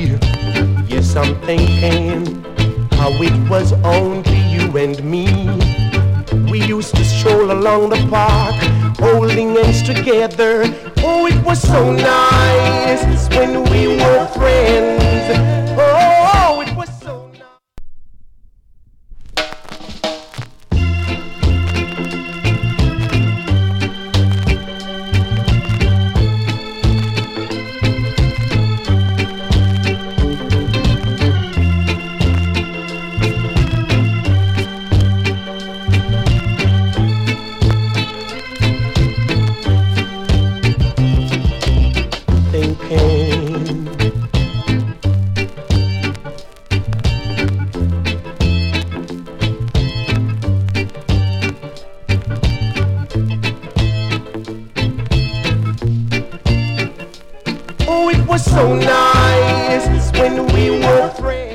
Yes, I'm thinking how it was only you and me. We used to stroll along the park, holding hands together. Oh, it was so nice when we were friends. Oh, it was so nice. Oh, it was so nice when we were friends.